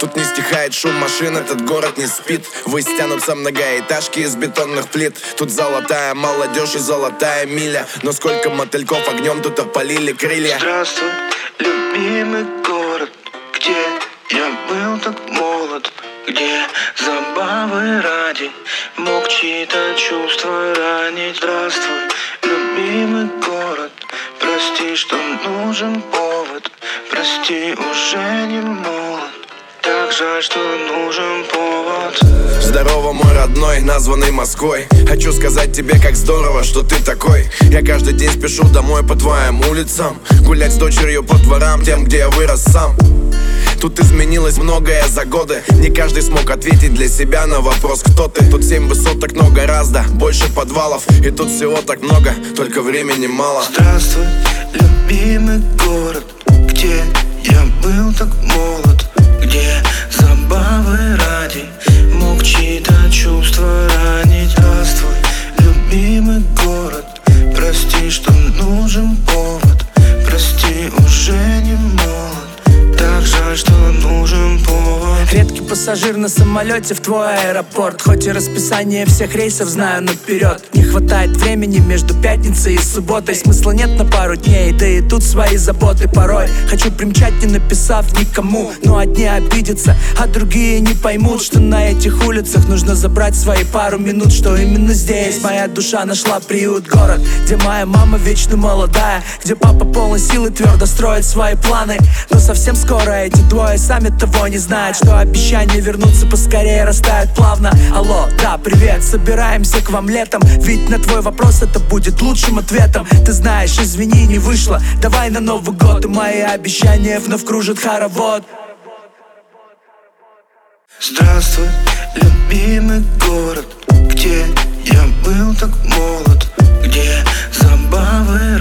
Тут не стихает шум машин, этот город не спит. Ввысь тянутся многоэтажки из бетонных плит. Тут золотая молодежь и золотая миля. Но сколько мотыльков огнем тут опалили крылья. Здравствуй, любимый город, где я был так молод, где забавы ради мог чьи-то чувства ранить. Здравствуй, любимый город, прости, что нужен повод. Прости, уже не молод, так жаль, что нужен повод. Здорово, мой родной, названный Москвой. Хочу сказать тебе, как здорово, что ты такой. Я каждый день спешу домой по твоим улицам, гулять с дочерью по дворам, тем, где я вырос сам. Тут изменилось многое за годы. Не каждый смог ответить для себя на вопрос, кто ты. Тут 7 высоток, но гораздо больше подвалов. И тут всего так много, только времени мало. Здравствуй, любимый город, где я был так молод, где забавы ради мог чьи-то чувства ранить. Здравствуй, любимый город, прости, что нужен повод. Прости, уже не молод, так жаль, что нужен повод. Редкий пассажир на самолете в твой аэропорт. Хоть и расписание всех рейсов знаю наперед. Не хватает времени между пятницей и субботой. Смысла нет на пару дней, да и тут свои заботы порой. Хочу примчать, не написав никому, но одни обидятся, а другие не поймут, что на этих улицах нужно забрать свои пару минут. Что именно здесь моя душа нашла приют. Город, где моя мама вечно молодая, где папа полон сил и твердо строит свои планы. Но совсем скоро эти двое сами того не знают, что обещания вернуться поскорее растают плавно. Алло, да, привет, собираемся к вам летом, ведь на твой вопрос это будет лучшим ответом. Ты знаешь, извини, не вышло, давай на Новый год, и мои обещания вновь кружат хоровод. Здравствуй, любимый город, где я был так молод, где забавы